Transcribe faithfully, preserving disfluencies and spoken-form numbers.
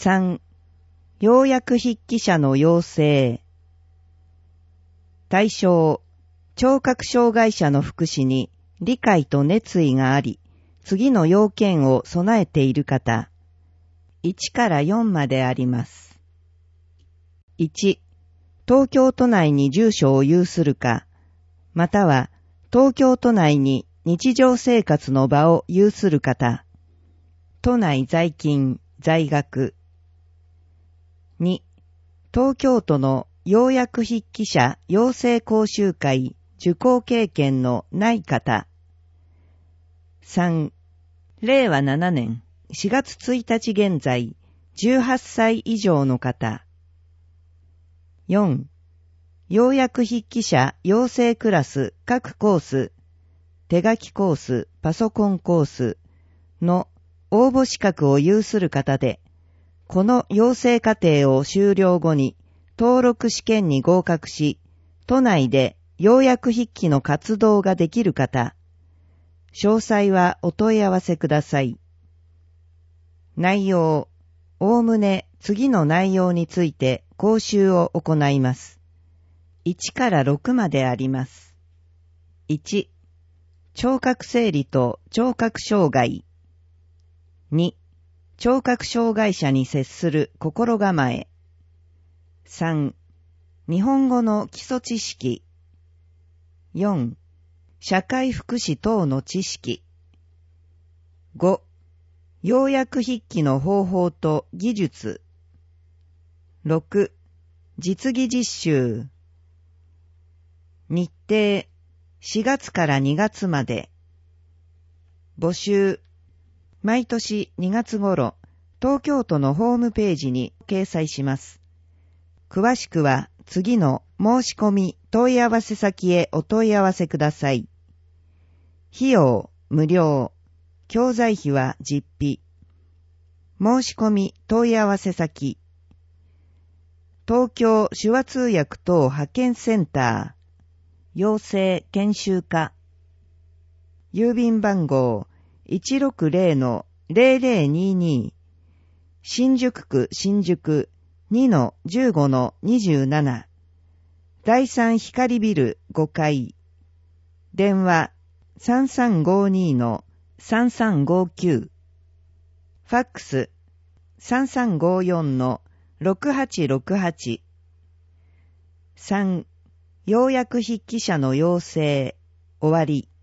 さん、要約筆記者の要請。対象、聴覚障害者の福祉に理解と熱意があり、次の要件を備えている方。いちからよんまであります。いち、東京都内に住所を有するか、または東京都内に日常生活の場を有する方。都内在勤、在学。に、東京都の要約筆記者養成講習会受講経験のない方。さん、れいわななねんしがつついたち現在じゅうはっさい以上の方。よん、要約筆記者養成クラス各コース、手書きコース、パソコンコースの応募資格を有する方で、この養成課程を修了後に登録試験に合格し、都内で要約筆記の活動ができる方。詳細はお問い合わせください。内容、おおむね次の内容について講習を行います。いちからろくまであります。いち、聴覚整理と聴覚障害。に、聴覚障害者に接する心構え。さん、日本語の基礎知識。よん、社会福祉等の知識。ご、要約筆記の方法と技術。ろく、実技実習。日程、しがつからにがつまで。募集、毎年にがつ頃、東京都のホームページに掲載します。詳しくは次の申し込み問い合わせ先へお問い合わせください。費用、無料。教材費は実費。申し込み問い合わせ先。東京手話通訳等派遣センター。養成研修課。郵便番号 いちろくぜろのぜろぜろにに 新宿区新宿 にのじゅうごのにじゅうなな 第三光ビルごかい。電話 さんさんごにのさんさんごきゅう。ファックス さんさんごよんのろくはちろくはち。さん、要約筆記者の養成終わり。